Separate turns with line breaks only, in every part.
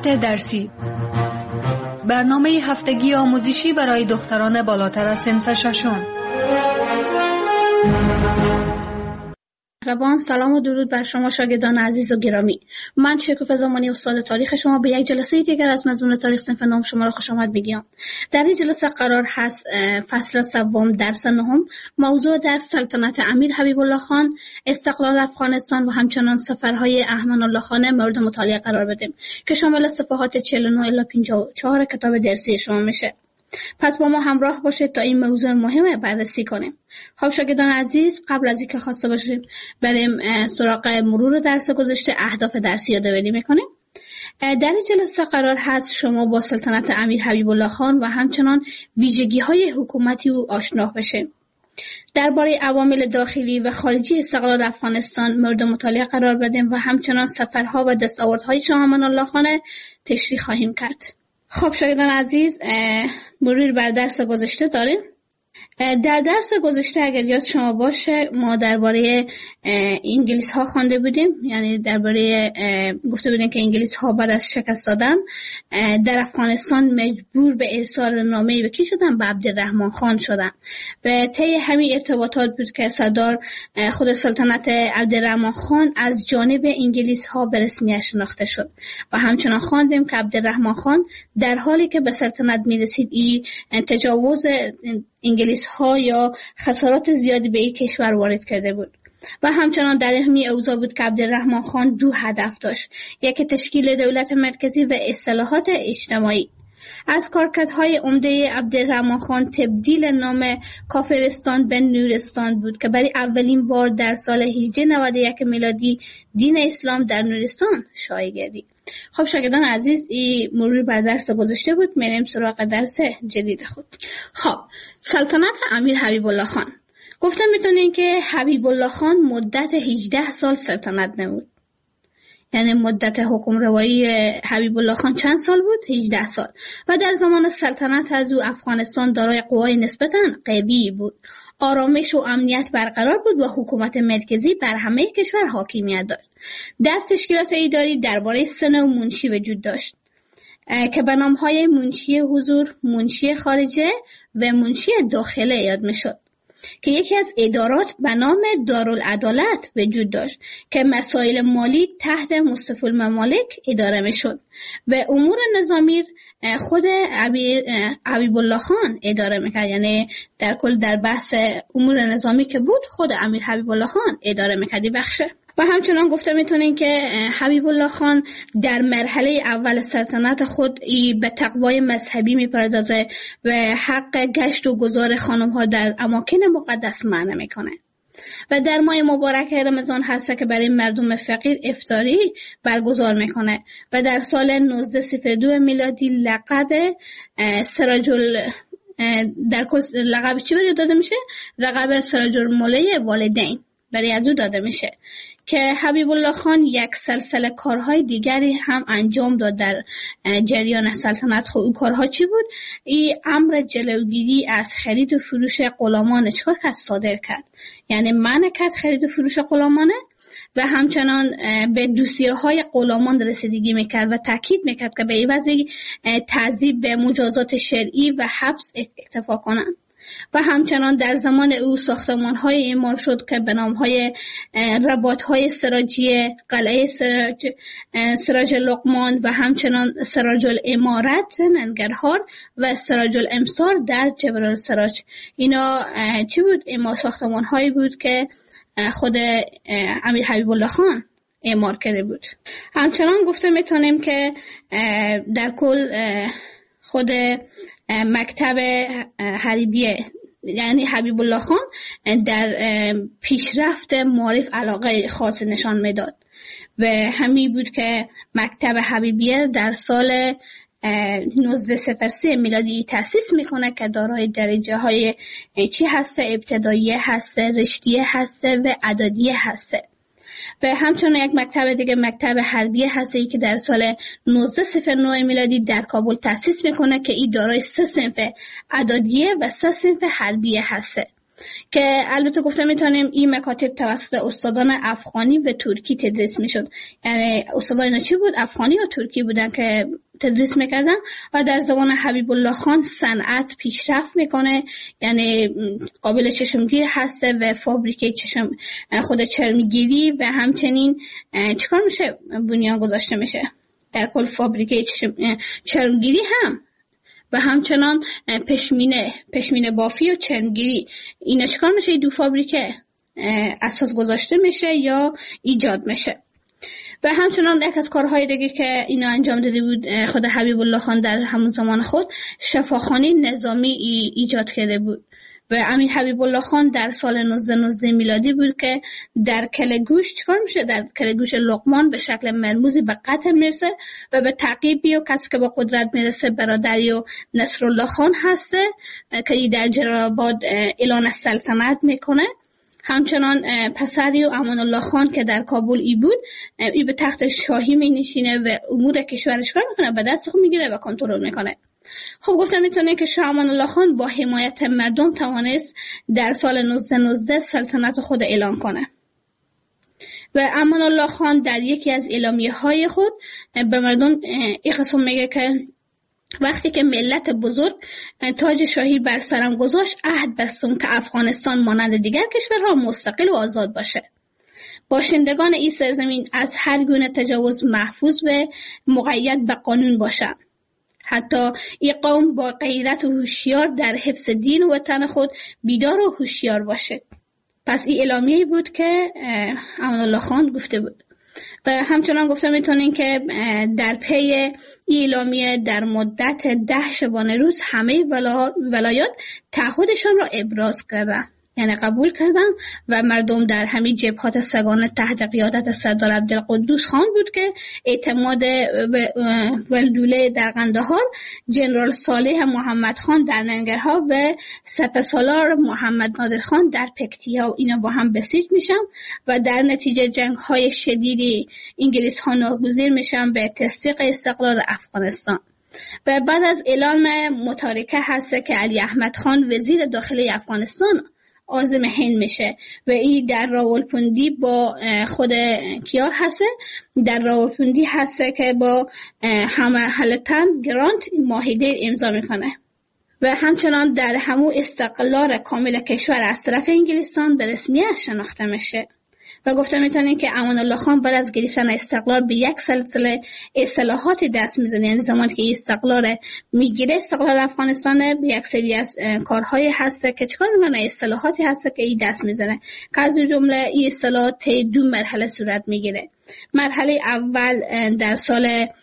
سلطنت درسی، برنامه هفتگی آموزشی برای دختران بالاتر از صنف ششم.
مهربان، سلام و درود بر شما شاگردان عزیز و گرامی. من شکوفه زمانی استاد تاریخ شما به یک جلسه دیگر از مضمون تاریخ صنف نهم شما را خوش آمد میگم. در این جلسه قرار هست فصل سوم درس نهم، موضوع درس سلطنت امیر حبیب الله خان، استقلال افغانستان و همچنان سفرهای احمد الله خان مورد مطالعه قرار بدیم که شامل صفحات 49 الی 54 کتاب درسی شما میشه. پس با ما همراه باشید تا این موضوع مهم بررسی کنیم. خب شاگردان عزیز، قبل از اینکه خواسته باشیم بریم سراغ مرور درس گذشته، اهداف درسی یادآوری میکنیم. در این جلسه قرار هست شما با سلطنت امیر حبیب الله خان و همچنان ویژگی‌های حکومتی او آشنا بشید. درباره عوامل داخلی و خارجی استقلال افغانستان مورد مطالعه قرار بدیم و همچنان سفرها و دستاوردهای شاه امان الله خان تشریح خواهیم کرد. خب شاگردان عزیز، مرور بر درس گذشته داریم. در درس گذشته اگر یاد شما باشه ما درباره انگلیس ها خوانده بودیم، یعنی درباره گفته بودیم که انگلیس ها بعد از شکست دادن در افغانستان مجبور به ارسال نامه‌ای به کی شدن؟ به عبدالرحمن خان شدن. به طی همین ارتباطات بود که سردار خود سلطنت عبدالرحمن خان از جانب انگلیس ها به رسمیت شناخته شد و همچنان خواندیم که عبدالرحمن خان در حالی که به سلطنت میرسید این تجاوز انگلیس ها یا خسارات زیادی به این کشور وارد کرده بود و همچنان در همین اوضاع بود که عبدالرحمن خان دو هدف داشت: یکی تشکیل دولت مرکزی و اصلاحات اجتماعی. از کارکردهای عمده عبدالرحمن خان تبدیل نام کافرستان به نورستان بود که برای اولین بار در سال 1891 میلادی دین اسلام در نورستان شایع گردید. خب شاگردان عزیز، این مرور بر درس گذشته بود. میریم سراغ درس جدید خود. خب سلطنت امیر حبیب الله خان. گفتم میتونین که حبیب الله خان مدت 18 سال سلطنت نمود. یعنی مدت حکم روایی حبیب الله خان چند سال بود؟ 18 سال. و در زمان سلطنت از او افغانستان دارای قوای نسبتاً قوی بود. آرامش و امنیت برقرار بود و حکومت مرکزی بر همه کشور حاکمیت داشت. در تشکیلات اداری درباره سه نوع منشی وجود داشت که به نام‌های منشی حضور، منشی خارجه و منشی داخله یاد می‌شد که یکی از ادارات به نام دارالعدالت وجود داشت که مسائل مالی تحت مصطفی الممالک اداره می‌شد و امور نظامی خود حبیب الله خان اداره میکرد. یعنی در کل در بحث امور نظامی که بود خود امیر حبیب الله خان اداره میکردی بخشه. و همچنان گفته میتونین که حبیب الله خان در مرحله اول سلطنت خود به تقوای مذهبی میپردازه و حق گشت و گذار خانم ها در اماکن مقدس منع میکنه. و در ماه مبارک رمضان هست که برای مردم فقیر افطاری برگزار میکنه و در سال 1902 میلادی لقب در کل لقب چی برای داده میشه؟ لقب سراج الموله والدین برای از او داده میشه که حبیب الله خان یک سلسله کارهای دیگری هم انجام داد در جریان سلطنت. خود او کارها چی بود؟ این امر جلوگیری از خرید و فروش غلامان چهار کس صادر کرد، یعنی منع کرد خرید و فروش غلامانه و همچنان به دوسیه‌های غلامان رسیدگی میکرد و تاکید میکرد که به این وضع تعذیب به مجازات شرعی و حبس اکتفا کنند. و همچنان در زمان او ساختمان‌های اعمار شد که به نام‌های رباط‌های سراجی، قلعه سراج لقمان و همچنان سراج الامارت ننگرهار و سراج الامصار در جبل السراج. اینا چی بود؟ اما ساختمان‌هایی بود که خود امیر حبیب الله خان اعمار کرده بود. همچنان گفته میتونیم که در کل خود مکتب حریبیه یعنی حبیب الله خان در پیشرفت معارف علاقه خاص نشان میداد و همین بود که مکتب حبیبیه در سال 1903 میلادی تأسیس میکنه که دارای درجه های چی هسته؟ ابتداییه هسته، رشتیه هسته و اعدادیه هسته. و همچنین یک مکتب دیگه مکتب حربیه هسته که در سال 1909 میلادی در کابل تأسیس میکنه که این دارای 3 صنف اعدادیه و 3 صنف حربیه هسته. که البته گفتم میتونیم این مکاتب توسط استادان افغانی و ترکی تدریس میشد. یعنی استادان چی بود؟ افغانی و ترکی بودن که تدریس میکردن و در زبان حبیب الله خان صنعت پیشرفت میکنه، یعنی قابل چشمگیر هسته و فابریکه خود چرمگیری و همچنین چیکار میشه؟ بنیان گذاشته میشه در کل فابریکه چرمگیری هم و همچنان پشمینه بافی و چرمگیری. اینا چیکار میشه؟ دو فابریکه اساس گذاشته میشه یا ایجاد میشه. و همچنان یک از کارهای دیگه که اینا انجام داده بود خود حبیب الله خان در همون زمان خود شفاخانه نظامی ایجاد کرده بود و امیر حبیب الله خان در سال 1919 میلادی بود که در کلگوش چیکار میشه؟ در کلگوش لقمان به شکل مرموزی به قتل میرسه و به تعقیبی و کسی که به قدرت میرسه برادری و نصرالله خان هسته که در جلال‌آباد اعلان سلطنت میکنه. همچنان پسری و امان الله خان که در کابل ای بود، ای به تخت شاهی می نشینه و امور کشورش کار میکنه، به دست خود میگیره و کنترل میکنه. خب گفتم میتونه که شاه امان الله خان با حمایت مردم توانست در سال 1919 سلطنت خود اعلان کنه و امان الله خان در یکی از اعلامیه های خود به مردم این قسم میگه که وقتی که ملت بزرگ تاج شاهی بر سرم گذاشت عهد بستم که افغانستان مانند دیگر کشورها مستقل و آزاد باشه. باشندگان این سرزمین از هر گونه تجاوز محفوظ و مقید به قانون باشند. حتی این قوم با غیرت و هوشیار در حفظ دین و وطن خود بیدار و هوشیار باشه. پس این اعلامیه‌ای بود که امان الله خان گفته بود. و همچنان گفتم میتونین که در پی اعلامیه در مدت 10 شبانه روز همه ولایات تعهدشان را ابراز کردند، یعنی قبول کردم و مردم در همین جبهات سگانه تحت قیادت سردار عبدالقدوس خان بود که اعتماد ولدوله در قندهار، جنرال صالح محمد خان در ننگرهار و سپهسالار محمد نادر خان در پکتیا و اینا با هم بسیج میشن و در نتیجه جنگ های شدیدی انگلیس ها ناگزیر میشن به تصدیق استقلال افغانستان. و بعد از اعلام متارکه هست که علی احمد خان وزیر داخلی افغانستان عازم هند میشه و این در راولپندی با خود کیا هسته؟ در راولپندی هسته که با همالتن گرانت معاهده امضا میکنه و همچنان در همون استقلال کامل کشور از طرف انگلستان به رسمیت شناخته میشه. و گفتم میتونین که امان الله خان بعد از گرفتن استقلال به یک سلسله اصلاحات دست میزنه، یعنی زمانی که استقلال میگیره استقلال افغانستان به یک سری از کارهای هسته که چکار میکنه، اصلاحاتی هسته که این دست میزنه که از جمله این اصلاحات 2 مرحله صورت میگیره. مرحله اول در سال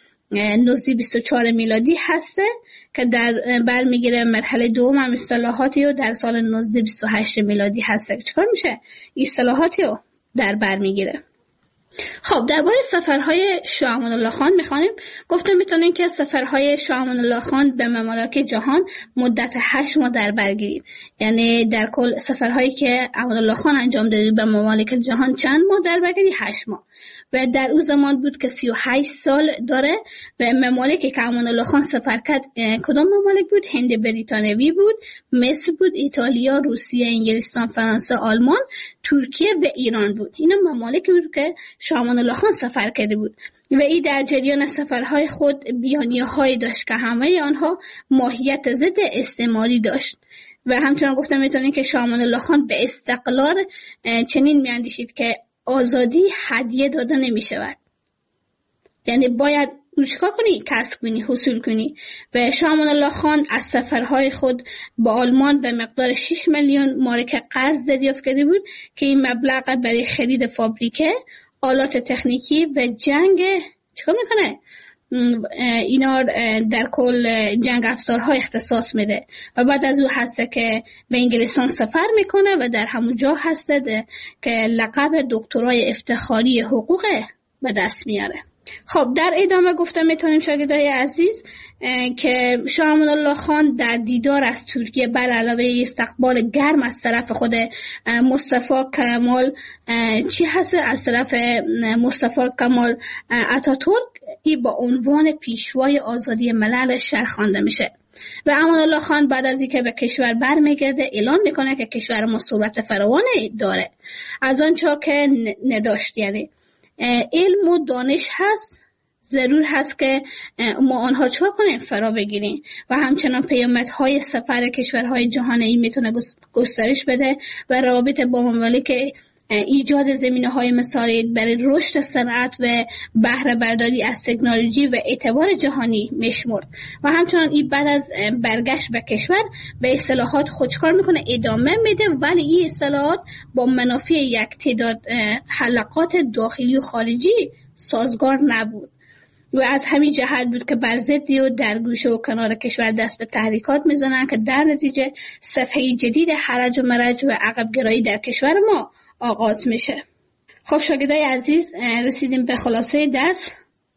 1924 میلادی هسته که در برمیگیره، مرحله دوم هم اصلاحاتی و در سال 1928 میلادی هسته که چکار میشه اصلاحاتی رو در بر میگیره. خب درباره سفرهای شاه امان الله خان میخوانیم. گفتم میتونین که سفرهای شاه امان الله خان به ممالک جهان مدت 8 ماه در بر گیریم، یعنی در کل سفرهایی که امان الله خان انجام داده به ممالک جهان چند ماه در بر گیری؟ 8 ماه. و در اون زمان بود که 38 سال داره و ممالکی که امان الله خان سفر کرد کدام ممالک بود؟ هند بریتانیایی بود، مصر بود، ایتالیا، روسیه، انگلستان، فرانسه، آلمان، ترکیه و ایران بود. اینا ممالکی بود که شاه امان الله خان سفر کرده بود و این در جریان سفرهای خود بیانیه‌هایی داشت که همه آنها ماهیت ضد استعماری داشت. و همچنان گفتم میتونین که شاه امان الله خان به استقلال چنین میاندیشید که آزادی هدیه داده نمی شود، یعنی باید چیکار کنی؟ کسب کنی، حصول کنی. و شاه امان الله خان از سفرهای خود با آلمان به مقدار 6 میلیون مارک قرض دریافت کرده بود که این مبلغ برای خرید فابریکه، آلات تکنیکی و جنگ چیکار میکنه؟ اینا در کل جنگ افزارها اختصاص میده. و بعد از او هسته که به انگلستان سفر میکنه و در همون جا هسته که لقب دکترای افتخاری حقوق به دست میاره. خب در ادامه گفتم میتونیم شاگردای عزیز که شاه امان الله خان در دیدار از ترکیه بر علاوه استقبال گرم از طرف خود مصطفی کمال چی هست؟ از طرف مصطفی کمال اتاتورک ای با عنوان پیشوای آزادی ملل شهر خوانده میشه. و امان الله خان بعد از اینکه به کشور برمیگرده اعلان میکنه که کشور ما ثروت فراوانی داره از آنچه که نداشت. یعنی علم و دانش هست، ضرور هست که ما آنها چه کنیم فرا بگیریم و همچنان پیامدهای سفر کشورهای جهانی میتونه گسترش بده و روابط با ممالک ایجاد زمینه‌های مساعد برای رشد صنعت و بهره برداری از تکنولوژی و اعتبار جهانی میشمرد و همچنان این بعد از برگشت به کشور به اصلاحات خودکار میکنه، ادامه میده، ولی این اصلاحات با منافع یک تعداد حلقات داخلی و خارجی سازگار نبود و از همین جهت بود که بر ضدی و در گوشه و کنار کشور دست به تحریکات میزنن که در نتیجه صفحه جدید حرج و مرج و عقب گرایی در کشور ما آغاز میشه. خب شاگردای عزیز، رسیدیم به خلاصه درس.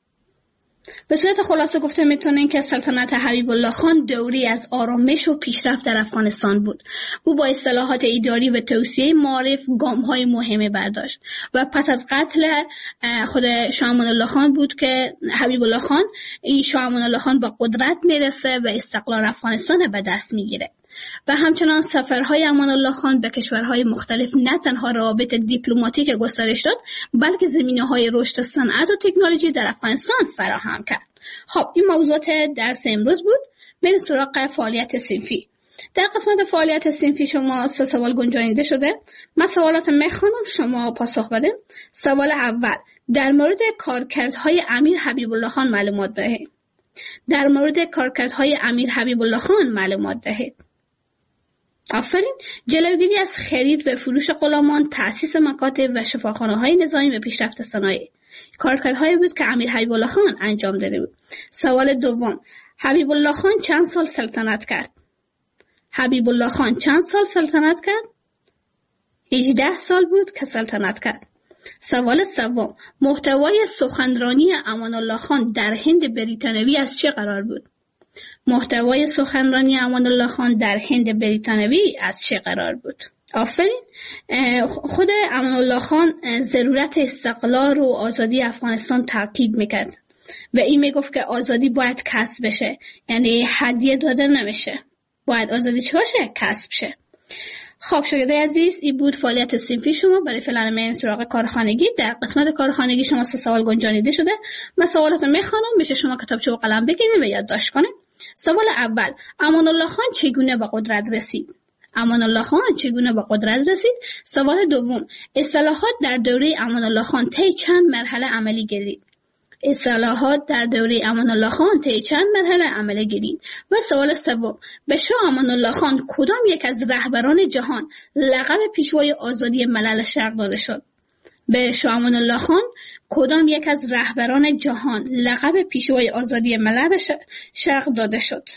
به صورت خلاصه گفته میتونین که سلطنت حبیب الله خان دوری از آرامش و پیشرفت در افغانستان بود. او با اصلاحات اداری و توسعه معارف گام‌های مهمی برداشت و پس از قتل خود شاه امان الله خان بود که حبیب الله خان شاه امان الله خان با قدرت میرسه و استقلال افغانستان به دست میگیره. و همچنان سفرهای امان الله خان به کشورهای مختلف نه تنها روابط دیپلماتیک گسترش داد، بلکه زمینه‌های رشد صنعت و تکنولوژی در افغانستان فراهم کرد. خب این موضوعات درس امروز بود. بریم سراغ فعالیت صنفی. در قسمت فعالیت صنفی شما 3 سوال گنجانیده شده. من سوالات میخوانم، شما پاسخ بدین. سوال اول، در مورد کارکردهای امیر حبیب الله خان معلومات دهید. در مورد کارکردهای امیر حبیب الله خان معلومات دهید. آفرین. جلوگیری از خرید و فروش غلامان، تأسیس مکاتب و شفاخانه‌های نظامی و پیشرفت صنایع کارکردهایی بود که امیر حبیب الله خان انجام داده بود. سوال دوم، حبیب الله خان چند سال سلطنت کرد؟ حبیب الله خان چند سال سلطنت کرد؟ 18 سال بود که سلطنت کرد. سوال سوم، محتوای سخنرانی امان الله خان در هند بریتانوی از چه قرار بود؟ محتوای سخنرانی امان الله خان در هند بریتانوی از چه قرار بود؟ آفرین. خود امان الله خان ضرورت استقلال و آزادی افغانستان تاکید میکرد و این میگفت که آزادی باید کسب بشه، یعنی هدیه داده نمیشه، باید آزادی چه باشه؟ کسب شه. خب شاگردای عزیز، این بود فعالیت صنفی شما. برای فعلا من سراغ کارخانگی. در قسمت کارخانگی شما 3 سوال گنجانیده شده. من سوالات رو میخوانم، میشه شما کتابچه و قلم بگیرید و یادداشت کنید. سوال اول، امان الله خان چگونه به قدرت رسید؟ امان الله خان چگونه به قدرت رسید؟ سوال دوم، اصلاحات در دوره امان الله خان طی چند مرحله عملی گردید؟ اصلاحات در دوره امان الله خان طی چند مرحله عملی گردید؟ و سوال سوم، به شاه امان الله خان کدام یک از رهبران جهان لقب پیشوای آزادی ملل شرق داده شد؟ به شاه امان الله خان کدام یک از رهبران جهان لقب پیشوای آزادی ملل شرق داده شد؟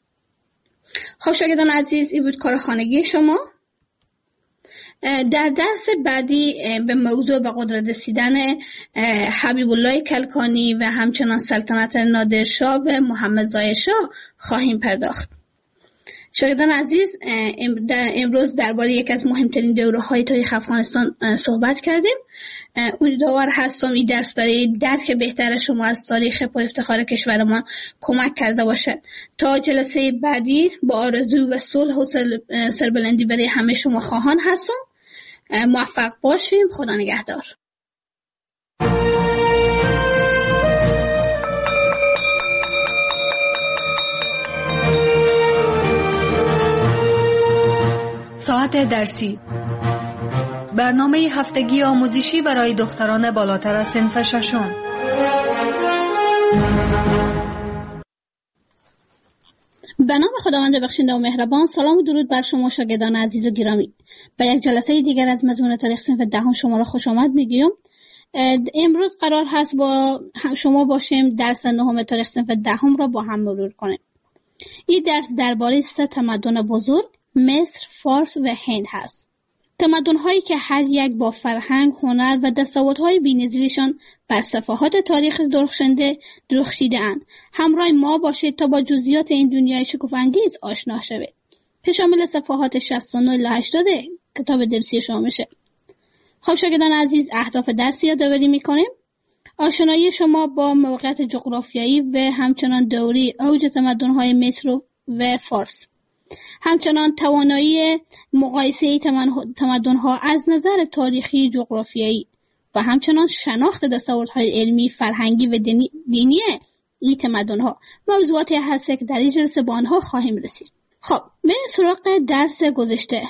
خب شاگردان عزیز، این بود کارخانگی شما. در درس بعدی به موضوع به قدرت رسیدن حبیب الله کلکانی و همچنان سلطنت نادرشاه و محمد ظاهر شاه خواهیم پرداخت. شاگردان عزیز، امروز درباره یک از مهمترین دوره‌های تاریخ افغانستان صحبت کردیم. امیدوار هستم این درس برای درک بهتر شما از تاریخ پر افتخار کشور ما کمک کرده باشه. تا جلسه بعدی با آرزو و صلح و سربلندی برای همه شما خواهان هستم. موفق باشیم. خدا نگهدار.
ساعت درسی، برنامه هفتگی آموزشی برای دختران بالاتر از صنف ششم.
به نام خداوند بخشنده و مهربان. سلام و درود بر شما شاگردان عزیز و گرامی. به یک جلسه دیگر از مضمون تاریخ صنف دهم شما را خوش آمد میگویم. امروز قرار هست با شما باشیم درس 9 تاریخ صنف دهم را با هم مرور کنیم. این درس درباره 3 تمدن بزرگ، مصر، فارس و هند هست. تمدن‌هایی که هر یک با فرهنگ، هنر و دستاوردهای بی‌نظیرشان بر صفحات تاریخ درخشیده‌اند. همراه ما باشید تا با جزئیات این دنیای شگفت‌انگیز آشنا شوید. که شامل صفحات 69 الی 80 کتاب درسی شما میشه. خب شاگردان عزیز، اهداف درس یادآوری می‌کنیم. آشنایی شما با موقعیت جغرافیایی و همچنان دوره اوج تمدن‌های مصر و فارس. همچنان توانایی مقایسه تمدن‌ها از نظر تاریخی، جغرافیایی و همچنان شناخت دستاوردهای علمی، فرهنگی و دینی این تمدن‌ها موضوعاتی هست که در این جلسه با آنها خواهیم رسید. خب بریم سراغ درس گذشته.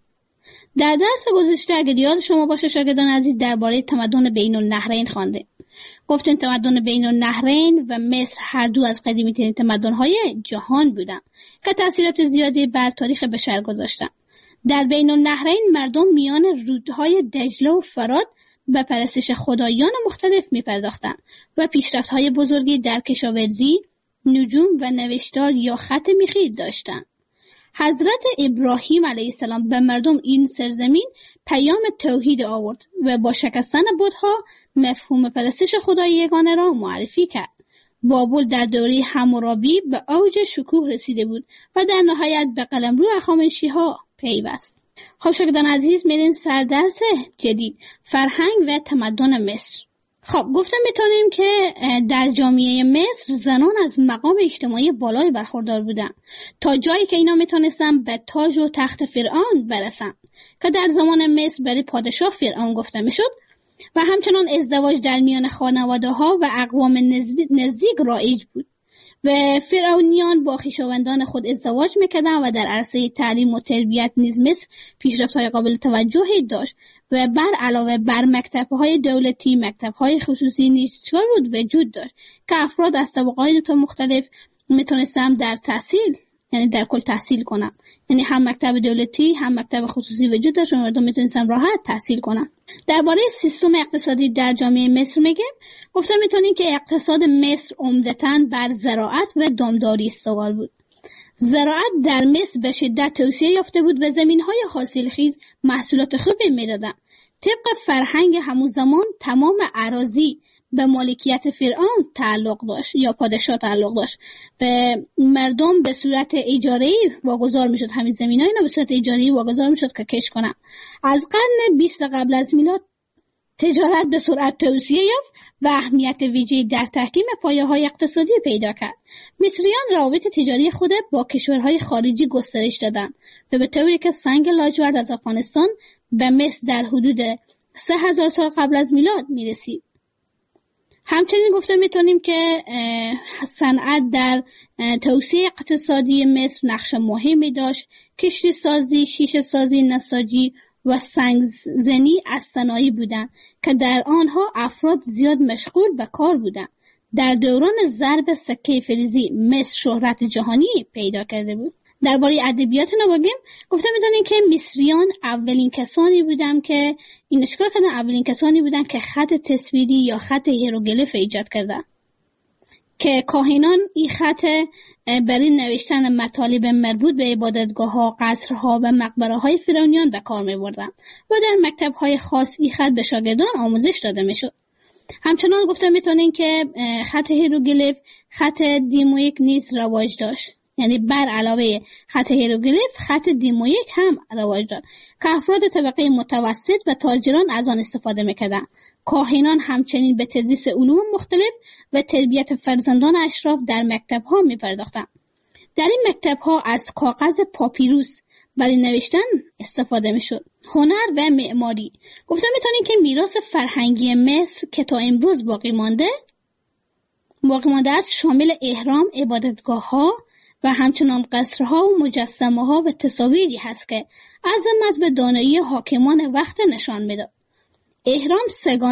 در درس گذشته اگر یاد شما باشه شاگردان عزیز درباره تمدن بین النهرین خوانده. گفتیم تمدن بین النهرین و مصر هر دو از قدیمی‌ترین تمدن‌های جهان بودند که تأثیرات زیادی بر تاریخ بشر گذاشتند. در بین النهرین مردم میان رودهای دجله و فرات به پرستش خدایان مختلف می‌پرداختند و پیشرفت‌های بزرگی در کشاورزی، نجوم و نوشتار یا خط میخی داشتند. حضرت ابراهیم علیه السلام به مردم این سرزمین پیام توحید آورد و با شکستن بت‌ها مفهوم پرستش خدای یگانه را معرفی کرد. بابل در دوره حمورابی به اوج شکوه رسیده بود و در نهایت به قلمرو هخامنشی‌ها پیوست. خب شاگردان عزیز میریم سر درس جدید، فرهنگ و تمدن مصر. خب گفتم میتونیم که در جامعه مصر زنان از مقام اجتماعی بالای برخوردار بودن تا جایی که اینا میتونستن به تاج و تخت فرعون برسن که در زمان مصر برای پادشاه فرعون گفته میشد و همچنان ازدواج در میان خانواده ها و اقوام نزدیک رایج بود و فرعونیان با خویشاوندان خود ازدواج میکردن و در عرصه تعلیم و تربیت نیز مصر پیشرفت‌های قابل توجهی داشت و بر علاوه بر مکتب‌های دولتی مکتب‌های خصوصی نیز وجود داشت که افراد از طبقات مختلف میتونستن در تحصیل یعنی در کل تحصیل کنن، یعنی هم مکتب دولتی هم مکتب خصوصی وجود داشت و مردم میتونستن راحت تحصیل کنن. درباره سیستم اقتصادی در جامعه مصر میگم گفتم میتونیم که اقتصاد مصر عمدتاً بر زراعت و دامداری استوار بود. زراعت در مصر به شدت توسعه یافته بود و زمین‌های حاصلخیز محصولات خوبی میدادند. طبق فرهنگ همون زمان تمام اراضی به مالکیت فرعون تعلق داشت یا پادشاه تعلق داشت. به مردم به صورت اجاره‌ای واگذار میشد، همین زمین‌ها اینا به صورت اجاره‌ای واگذار میشد که کشت کنن. از قرن 20 قبل از میلاد تجارت به سرعت توسعه یافت و اهمیت ویژه‌ای در تحکیم پایه‌های اقتصادی پیدا کرد. مصریان روابط تجاری خود با کشورهای خارجی گسترش دادند و به طوری که سنگ لاجورد از افغانستان به مصر در حدود 3000 سال قبل از میلاد میرسید. همچنین گفته میتونیم که صنعت در توسعه اقتصادی مصر نقش مهمی داشت. کشتی سازی، شیشه سازی، نساجی و سنگزنی از صنایع بودند که در آنها افراد زیاد مشغول به کار بودند. در دوران ضرب سکه فلزی مصر شهرت جهانی پیدا کرده بود. درباره ادبیات نبگیم گفتم میتونیم که مصریان اولین کسانی بودن که این اشکال کردن، اولین کسانی بودن که خط تصویری یا خط هیروگلیف ایجاد کردن که کاهنان این خط برای نوشتن مطالب مربوط به عبادتگاه‌ها، قصرها و مقبره‌های فرعونیان به کار می‌بردن و در مکتب‌های خاص این خط به شاگردان آموزش داده می‌شد. همچنان گفتم میتونیم که خط هیروگلیف، خط دیمویک نیز رواج داشت. یعنی بر علاوه خط هیروگلیف خط دیمویک هم رواج داشت که افراد طبقه متوسط و تاجران از آن استفاده می‌کردند. کاهنان همچنین به تدریس علوم مختلف و تربیت فرزندان اشراف در مکتب‌ها می‌پرداختند. در این مکتب‌ها از کاغذ پاپیروس برای نوشتن استفاده می‌شد. هنر و معماری گفتم می‌تونیم که میراث فرهنگی مصر که تا امروز باقی مانده است شامل اهرام، عبادتگاه‌ها و همچنان قصرها و مجسمه‌ها و تصاویری هست که عظمت و دانایی حاکمان وقت نشان می‌داد. اهرام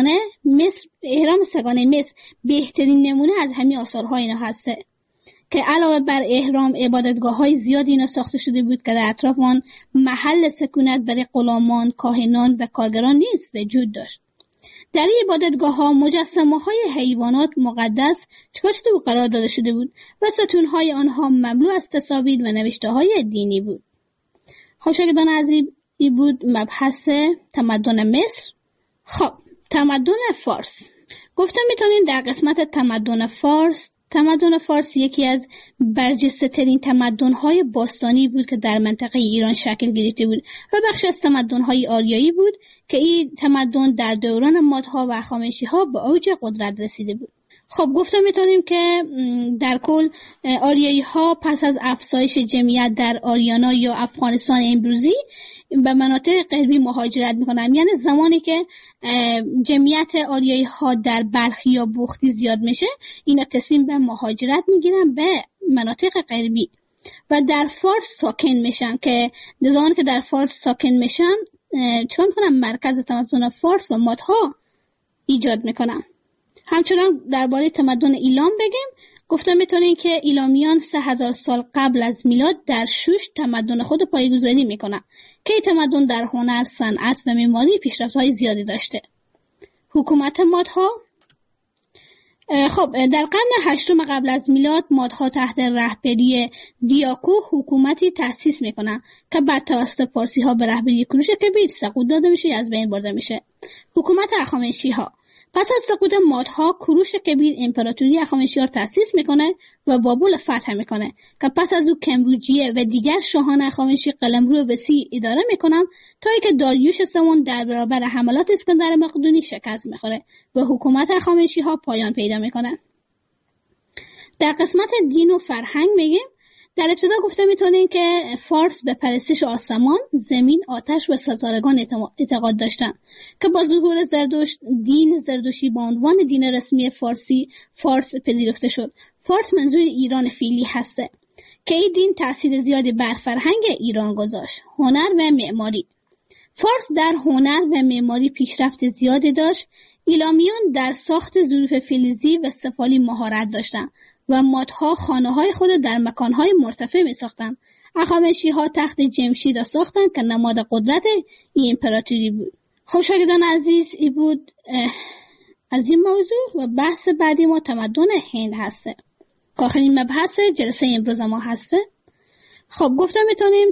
سگانه مصر بهترین نمونه از همین آثارهای اینا هسته که علاوه بر اهرام عبادتگاه‌های زیادی اینا ساخته شده بود که در اطراف آن محل سکونت برای غلامان، کاهنان و کارگران نیز وجود داشت. در این عبادتگاه‌ها مجسمه‌های حیوانات مقدس چکار شده بود قرار داده شده بود و ستون‌های آنها مملو از تصاویر و نوشته‌های دینی بود. خب شاگردان عزیز این بود مبحث تمدن مصر. خب تمدن فارس گفتم میتونیم در قسمت تمدن فارس یکی از برجسته ترین تمدن‌های باستانی بود که در منطقه ایران شکل گرفته بود و بخش از تمدن‌های آریایی بود که این تمدن در دوران مادها و هخامنشی‌ها به اوج قدرت رسیده بود. خب گفتم میتونیم که در کل آریایی ها پس از افزایش جمعیت در آریانا یا افغانستان امروزی به مناطق غربی مهاجرت میکنن. یعنی زمانی که جمعیت آریایی ها در بلخ یا بوختی زیاد میشه، اینا تصمیم به مهاجرت میگیرن به مناطق غربی و در فارس ساکن میشن، که زمانی که در فارس ساکن میشن چون کنم مرکز تمدن فارس و مادها ایجاد میکنن. همچنان درباره تمدن ایلام بگیم، گفتم میتونیم که ایلامیان 3000 سال قبل از میلاد در شوش تمدن خود پایه‌گذاری میکنن که این تمدن در هنر، صنعت و معماری پیشرفت‌های زیادی داشته. حکومت مادها، خب در قرن 8 قبل از میلاد مادها تحت رهبری دیاکو حکومتی تأسیس میکنن که بعد توسط پارسی ها به رهبری کوروش کبیر سقوط داده میشه، از بین برده میشه. حکومت هخامنشی ها، پس از سقوط مادها کوروش کبیر امپراتوری هخامنشی ها تأسیس میکنه و بابل فتح میکنه که پس از او کمبوجیه و دیگر شاهان هخامنشی قلمرو وسیع اداره میکنن تا اینکه داریوش سوم در برابر حملات اسکندر مقدونی شکست میخوره و حکومت هخامنشی ها پایان پیدا میکنه. در قسمت دین و فرهنگ میگیم، در ابتدا گفته میتونیم که فارس به پرستش آسمان، زمین، آتش و ستارگان اعتقاد داشتن که با ظهور زردشت دین زردشتی با عنوان دین رسمی فارس پذیرفته شد. فارس منظور ایران فعلی هسته که این دین تأثیر زیادی بر فرهنگ ایران گذاشت. هنر و معماری، فارس در هنر و معماری پیشرفت زیادی داشت. ایلامیان در ساخت ظروف فلزی و سفالی مهارت داشتند و مادها خانه‌های خود در مکان‌های مرتفع می‌ساختند. هخامنشی‌ها تخت جمشید را ساختند که نماد قدرت این امپراتوری بود. خب شاگردان عزیز، این بود از این موضوع و بحث بعدی ما تمدن هند هسته که آخرین مبحث جلسه امروز ما هسته. خب گفتم میتونیم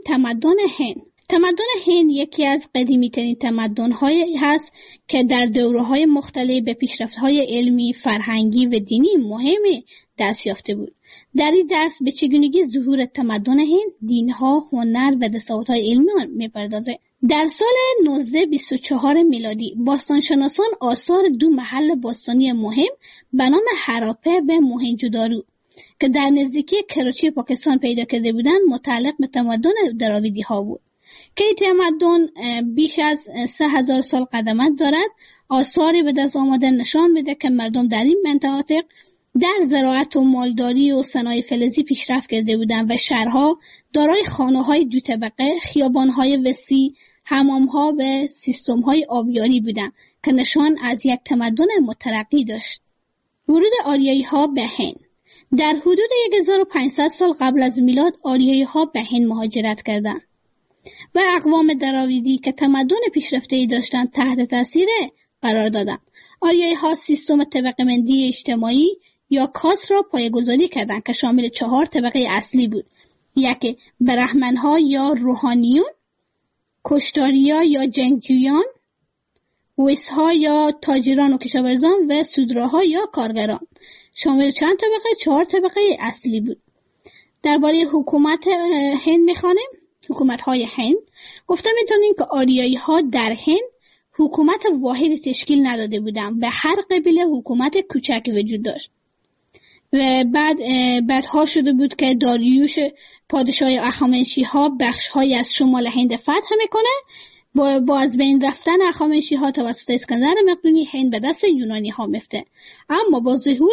تمدن هند یکی از قدیمی‌ترین تمدن‌هایی هست که در دوره‌های مختلف به پیشرفت‌های علمی، فرهنگی و دینی مهمی دست یافته بود. در این درس به چگونگی ظهور تمدن هند، دین‌ها، هنر و دستاوردهای علمی می‌پردازه. در سال 1924 میلادی باستانشناسان آثار دو محل باستانی مهم به نام هراپه و موهنجودارو که در نزدیکی کراچی پاکستان پیدا کرده بودند متعلق به تمدن دراویدی‌ها بود که این تمدن بیش از 3000 سال قدمت دارد. آثاری به دست آمده نشان میده که مردم در این مناطق در زراعت و مالداری و صنایع فلزی پیشرفت کرده بودند و شهرها دارای خانه‌های دو طبقه، خیابان‌های وسیع، حمام‌ها و سیستم‌های آبیاری بودند که نشان از یک تمدن مترقی داشت. ورود آریایی‌ها به هند، در حدود 1500 سال قبل از میلاد آریایی‌ها به هند مهاجرت کردند و اقوام دراویدی که تمدن پیشرفته‌ای داشتند تحت تاثیر قرار دادند. آریایی‌ها سیستم طبقه‌بندی اجتماعی یا کاست را پایه‌گذاری کردند که شامل 4 طبقه اصلی بود: یک برهمن‌ها یا روحانیون، کشتاریا یا جنگجویان، ویس‌ها یا تاجران و کشاورزان و سودراها یا کارگران. شامل چند طبقه؟ 4 طبقه اصلی بود. درباره حکومت هند می‌خوانیم. حکومت‌های هند، گفتم می‌تونیم که آریایی‌ها در هند حکومت واحد تشکیل نداده بودند. به هر قبیله حکومت کوچک وجود داشت و بعدها شده بود که داریوش پادشاه هخامنشی‌ها بخش‌هایی از شمال هند فتح میکنه. با از بین رفتن هخامنشی‌ها توسط اسکندر مقدونی هند به دست یونانی‌ها میفته. اما با ظهور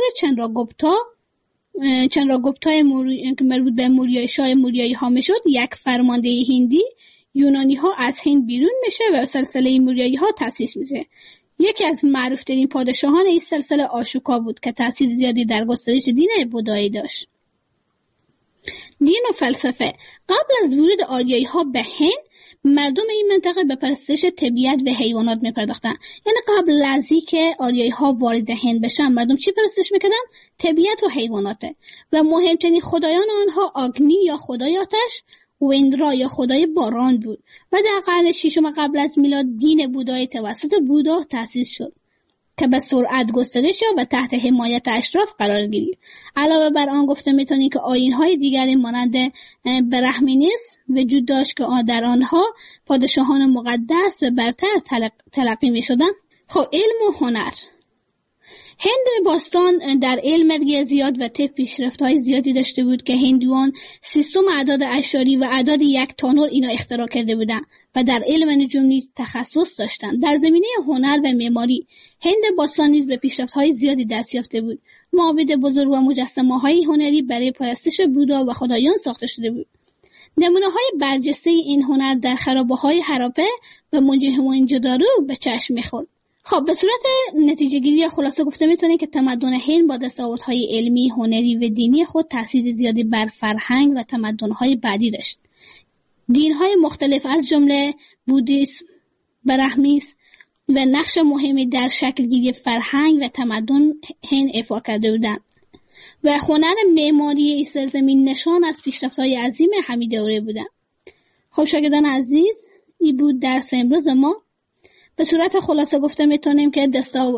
چندراگوپتای که مربوط به موریای شاه موریایی ها میشد، یک فرمانده هندی یونانی ها از هند بیرون میشه و سلسله موریایی ها تأسیس میشه. یکی از معروفترین پادشاهان این سلسله آشوکا بود که تأثیر زیادی در گسترش دین بودایی داشت. دین و فلسفه، قبل از ورود آریایی ها به هند مردم این منطقه به پرستش طبیعت و حیوانات می‌پرداختند. یعنی قبل از اینکه آریایی‌ها وارد هند بشن مردم چی پرستش می‌کردن؟ طبیعت و حیوانات. و مهمترین خدایان آنها آگنی یا خدای آتش، ویندرا یا خدای باران بود. و در قرن 6 قبل از میلاد دین بودایی توسط بودا تأسیس شد که به سرعت گسترش یافت و تحت حمایت اشراف قرار گرفت. علاوه بر آن گفته میتونید که آیین‌های دیگری مانند برهمنیسم وجود داشت که در آنها پادشاهان مقدس و برتر تلقی میشدند. خب علم و هنر، هند باستان در علم ریاضیات و طب پیشرفت‌های زیادی داشته بود که هندوان سیستم اعداد اعشاری و اعداد یک تا 9 اینا اختراع کرده بودند و در علم نجوم نیز تخصص داشتند. در زمینه هنر و معماری هند باستان نیز به پیشرفت‌های زیادی دست یافته بود. معابد بزرگ و مجسمه‌های هنری برای پرستش بودا و خدایان ساخته شده بود. نمونه‌های برجسته این هنر در خرابه‌های هراپه و موهنجودارو به چشم می‌خورد. خب به صورت نتیجه گیری یا خلاصه گفته میتونه که تمدن هند با دستاوردهای علمی، هنری و دینی خود تأثیر زیادی بر فرهنگ و تمدن‌های بعدی داشت. دین‌های مختلف از جمله بودیسم، برهمیسم و نقش مهمی در شکل‌گیری فرهنگ و تمدن هند ایفا کرده بودند و هنر معماری این سرزمین نشان از پیشرفت‌های عظیم همین دوره بودند. خب شاگردان عزیز، این بود درس امروز ما. به صورت خلاصه گفته میتونیم که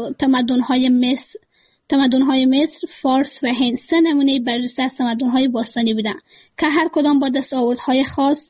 تمدن‌های مصر، فارس و هند 3 نمونه برجسته از تمدن‌های باستانی بودند که هر کدام با دستاوردهای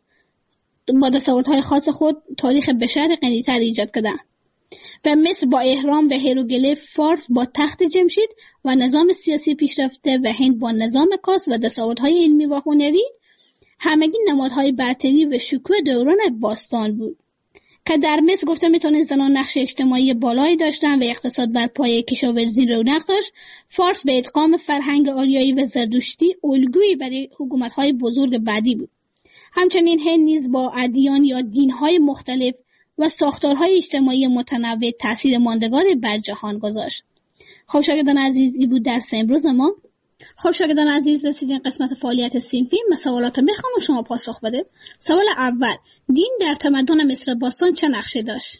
خاص خود تاریخ بشر غنی‌تر ایجاد کردند. و مصر با اهرام و هیروگلیف، فارس با تخت جمشید و نظام سیاسی پیشرفته و هند با نظام کاس و دستاوردهای علمی و هنری همگی نمادهای برتری و شکوه دوران باستان بود که در مصر گفته میتونه زنان نقش اجتماعی بالایی داشتن و اقتصاد بر پایه کشاورزی رونق داشت. فارس به ادغام فرهنگ آریایی و زرتشتی الگویی برای حکومت‌های بزرگ بعدی بود. همچنین هند نیز با ادیان یا دین‌های مختلف و ساختارهای اجتماعی متنوع تأثیر ماندگار بر جهان گذاشت. خب شاگردان عزیز، این بود درس امروز ما. خب شاگردان عزیز، رسیدین قسمت فعالیت صنفی. سوالات میخوام و شما پاسخ بده. سوال اول: دین در تمدن مصر باستان چه نقشی داشت؟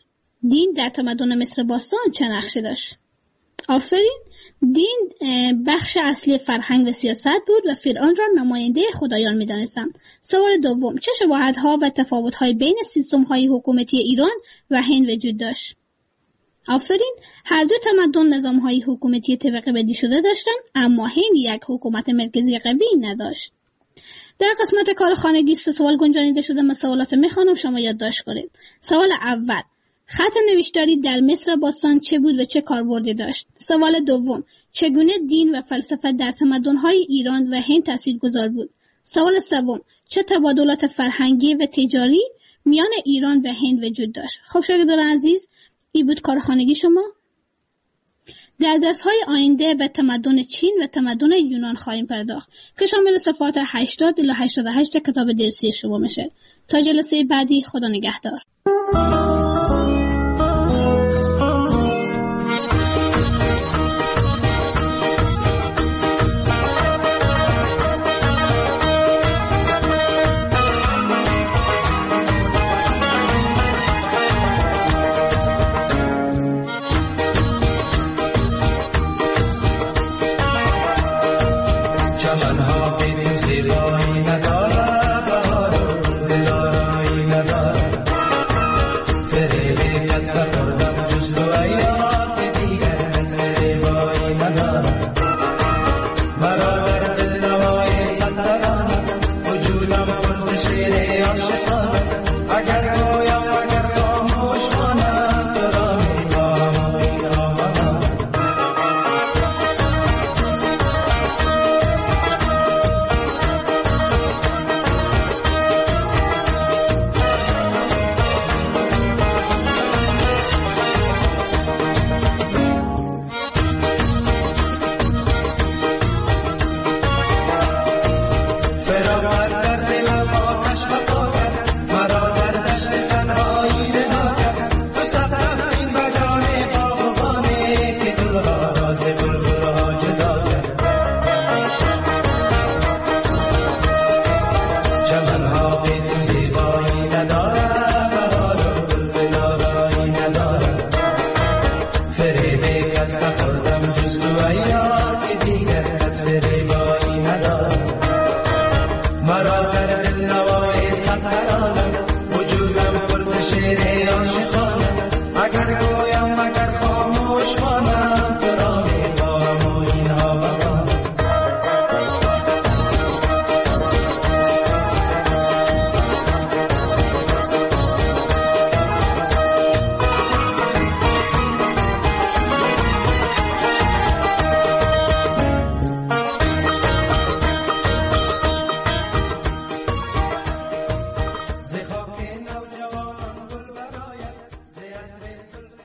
آفرین. دین بخش اصلی فرهنگ و سیاست بود و فرعون را نماینده خدایان می‌دانستند. سوال دوم: چه شباهت‌ها و تفاوت‌های بین سیستم‌های حکومتی ایران و هند وجود داشت؟ آفرین. هر دو تمدن نظام‌های حکومتی طبقه بندی شده داشتند، اما هند یک حکومت مرکزی قوی نداشت. در قسمت کار خانگی 3 سوال گنجانیده شده. من سوالات میخوانم، شما یادداشت کنید. سوال اول: خط نوشتاری در مصر باستان چه بود و چه کاربردی داشت؟ سوال دوم: چگونه دین و فلسفه در تمدن‌های ایران و هند تاثیرگذار بود؟ سوال سوم: چه تبادلات فرهنگی و تجاری میان ایران و هند وجود داشت؟ خب شاگردان عزیز، این بود کار خانگی شما. در درس‌های آینده به تمدن چین و تمدن یونان خواهیم پرداخت که شامل صفحات 80 الی 88 کتاب درسی شما میشه. تا جلسه بعدی، خدا نگهدار.
شیر عاشقانه اگر گویم اگر خاموش